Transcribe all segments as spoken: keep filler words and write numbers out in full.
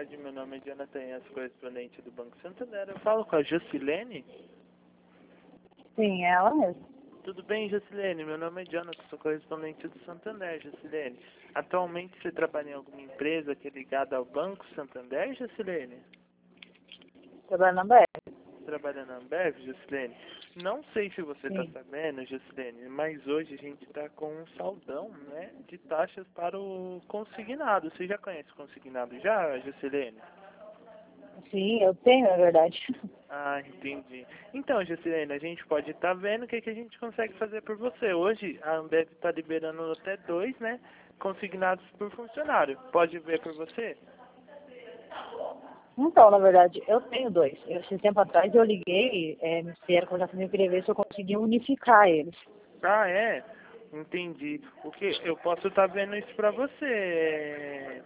tarde, meu nome é Jonathan, as correspondente do Banco Santander. Eu falo com a Jocilene? Sim, é ela mesmo. Tudo bem, Jocilene? Meu nome é Jonathan, sou correspondente do Santander, Jocilene. Atualmente você trabalha em alguma empresa que é ligada ao Banco Santander, Jocilene? Trabalho na B R. Trabalha na Ambev, Jocilene? Não sei se você está Sim. sabendo, Jocilene, mas hoje a gente está com um saldão, né, de taxas para o consignado. Você já conhece o consignado já, Jocilene? Sim, eu tenho, na verdade. Ah, entendi. Então, Jocilene, a gente pode estar vendo o que, que a gente consegue fazer por você. Hoje, a Ambev está liberando até dois, né, consignados por funcionário. Pode ver por você? Então, na verdade, eu tenho dois. Eu, esse tempo atrás eu liguei, é, me disseram conversar comigo, eu queria ver se eu conseguia unificar eles. Ah, é? Entendi. O que eu posso estar vendo isso para você,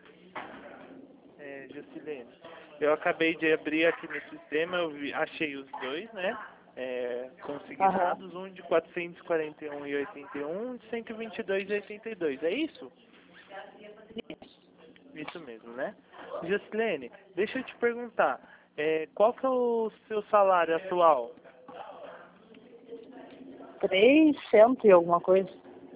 é, Jocilene. Eu acabei de abrir aqui no sistema, eu vi, achei os dois, né? É, Aham. consignados, um de quatrocentos e quarenta e um e oitenta e um, um de cento e vinte e dois e oitenta e dois. É isso? Isso mesmo, né? Jocilene, deixa eu te perguntar, é, qual que é o seu salário atual? trezentos e alguma coisa.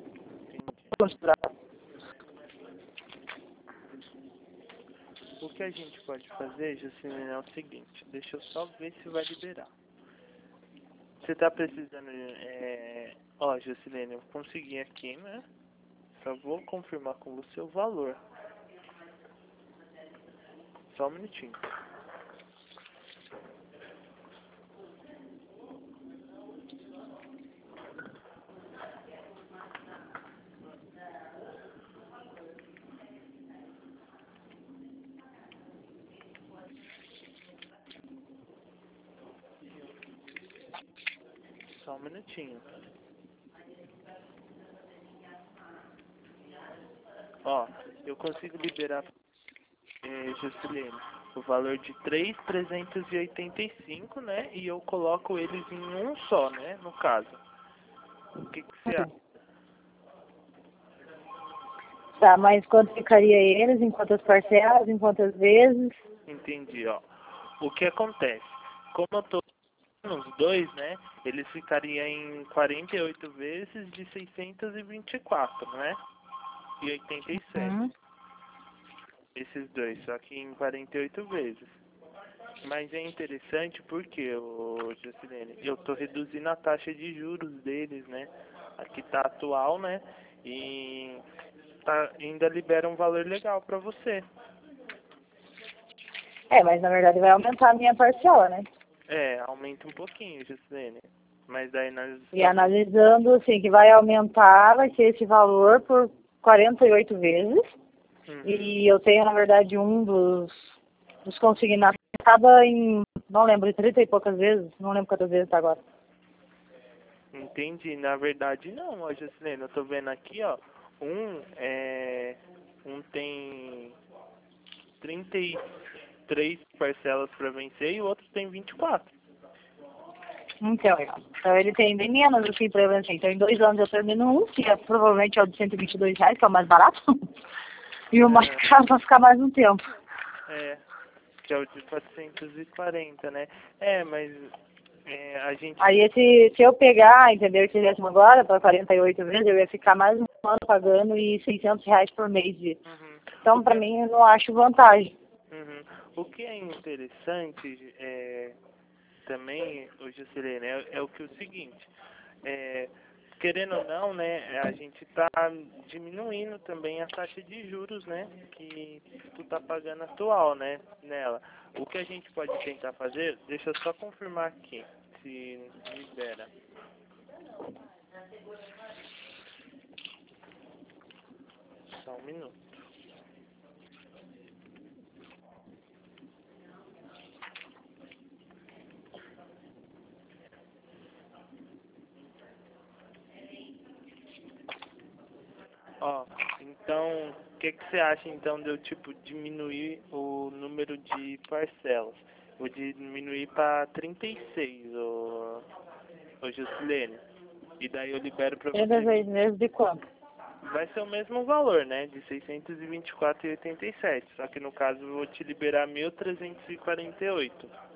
O que a gente pode fazer, Jocilene, é o seguinte, deixa eu só ver se vai liberar. Você tá precisando, é... ó, Jocilene, eu consegui aqui, né? Só vou confirmar com você o valor. Só um minutinho. Só um minutinho. Ó, eu consigo liberar, é, Jocilene, o valor de três mil trezentos e oitenta e cinco, né? E eu coloco eles em um só, né? No caso. O que, que você acha? Tá, mas quanto ficaria eles? Em quantas parcelas? Em quantas vezes? Entendi, ó. O que acontece? Como eu tô nos dois, né? Eles ficariam em quarenta e oito vezes de seiscentos e vinte e quatro, né? E oitenta e sete. Hum. Esses dois, só que em quarenta e oito vezes. Mas é interessante porque, ô, Jocilene, eu tô reduzindo a taxa de juros deles, né? Aqui tá atual, né? E tá, ainda libera um valor legal pra você. É, mas na verdade vai aumentar a minha parcela, né? É, aumenta um pouquinho, Jocilene. Mas daí nós E estamos... analisando, assim, que vai aumentar, vai ser esse valor por quarenta e oito vezes. Uhum. E eu tenho, na verdade, um dos, dos consignados que acaba em, não lembro, trinta e poucas vezes, não lembro quantas vezes tá agora. Entendi. Na verdade, não, ó, Jocilene. Eu tô vendo aqui, ó. Um é... Um tem trinta e três parcelas pra vencer e o outro tem vinte e quatro. Então, então ele tem bem menos assim pra eu assim. Então em dois anos eu termino um, que é, provavelmente é o de cento e vinte e dois reais, que é o mais barato. E o mais Aham. caro vai ficar mais um tempo. É, que é o de quatrocentos e quarenta, né? É, mas é, a gente... Aí esse, se eu pegar, entendeu, esse décimo agora, para quarenta e oito vezes, eu ia ficar mais um ano pagando e seiscentos reais por mês. De... Uhum. O Então, que pra é, mim, eu não acho vantagem. uhum. O que é interessante é, também, ô Juscelino, é, é o que é o seguinte, é, querendo ou não, né, a gente tá diminuindo também a taxa de juros, né, que tu tá pagando atual, né, nela. O que a gente pode tentar fazer, deixa eu só confirmar aqui, se libera. Só um minuto. Ó, então, o que que você acha então de eu, tipo, diminuir o número de parcelas? Vou diminuir para trinta e seis, ô, ô Juscelene. E daí eu libero pra trinta você. vezes meses de quanto? vai ser o mesmo valor, né? De seiscentos e vinte e quatro reais e oitenta e sete centavos. Só que no caso eu vou te liberar mil trezentos e quarenta e oito reais.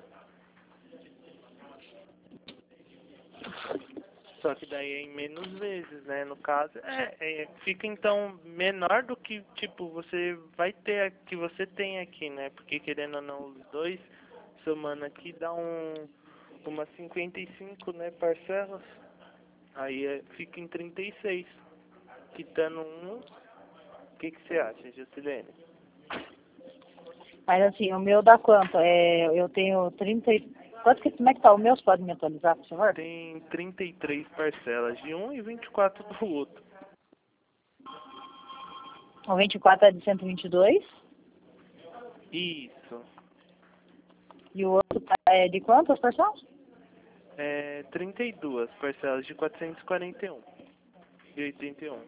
Só que daí é em menos vezes, né? No caso, é, é, fica então menor do que, tipo, você vai ter, que você tem aqui, né? Porque querendo ou não, os dois somando aqui dá um, umas cinquenta e cinco, né, parcelas. Aí é, fica em trinta e seis. Quitando um, o que que você acha, Juscelene? Mas assim, o meu dá quanto? É, eu tenho trinta e... Quanto que, como é que tá o meu? Você pode me atualizar, por favor? Tem trinta e três parcelas de um e vinte e quatro do outro. O vinte e quatro é de cento e vinte e dois. Isso. E o outro tá- é de quantas parcelas? É trinta e duas parcelas de quatrocentos e quarenta e um e oitenta e um.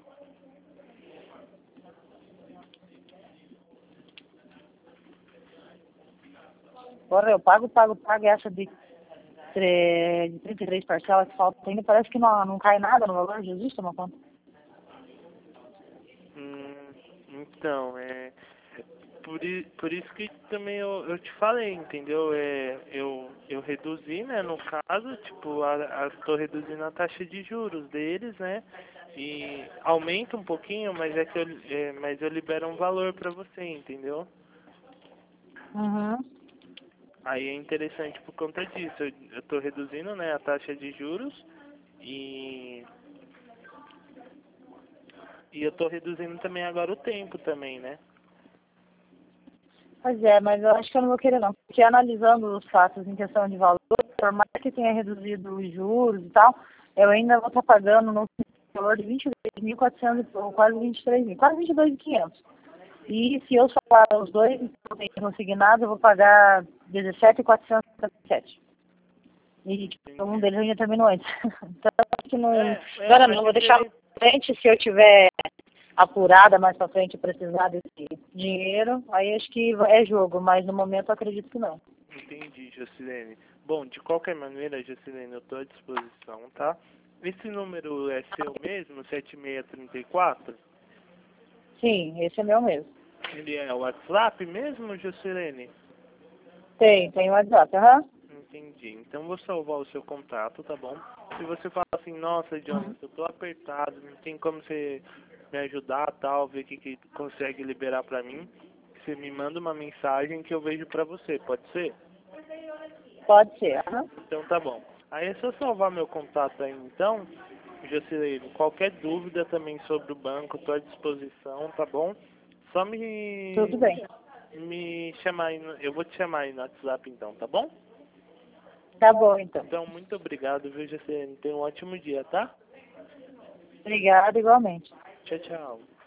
Agora eu pago, pago, pago essa de, tre- de trinta e três parcelas que falta ainda. Parece que não, não cai nada no valor, Jesus, toma conta. Hum, então, é por, i- por isso que também eu, eu te falei, entendeu? É, eu, eu reduzi, né, no caso, tipo, a, a, tô reduzindo a taxa de juros deles, né? E aumenta um pouquinho, mas é que eu, é, mas eu libero um valor pra você, entendeu? Uhum. Aí é interessante por conta disso. Eu, eu tô reduzindo, né, a taxa de juros e e eu tô reduzindo também agora o tempo também, né? Pois é, mas eu acho que eu não vou querer não. Porque analisando os fatos em questão de valor, por mais que tenha reduzido os juros e tal, eu ainda vou estar pagando no valor de vinte e dois mil e quatrocentos, ou quase vinte e três mil, quase vinte e dois mil e quinhentos. E se eu falar os dois consignados, eu vou pagar dezessete mil quatrocentos e setenta e sete. E tipo, um deles ainda terminou antes. Então, acho que não. É, é Agora uma não, vou deixar diferença. pra frente se eu tiver apurada mais pra frente e precisar desse dinheiro, aí acho que é jogo, mas no momento eu acredito que não. Entendi, Jocilene. Bom, de qualquer maneira, Jocilene, eu tô à disposição, tá? Esse número é seu mesmo, sete seis três quatro? Sim, esse é meu mesmo. Ele é o WhatsApp mesmo, Jocilene? Tem, tem o WhatsApp, aham. Entendi. Então vou salvar o seu contato, tá bom? Se você fala assim, nossa, Jonas, eu tô apertado, não tem como você me ajudar, tal, ver o que, que consegue liberar pra mim, você me manda uma mensagem que eu vejo pra você, pode ser? Pode ser, aham. Então tá bom. Aí é só salvar meu contato aí então, Jocilene. Qualquer dúvida também sobre o banco, estou à disposição, tá bom? Só me, Tudo bem. me chamar aí, no, eu vou te chamar aí no WhatsApp então, tá bom? Tá bom, então. Então muito obrigado, viu, Jocilene? Tenha um ótimo dia, tá? Obrigada, igualmente. Tchau, tchau.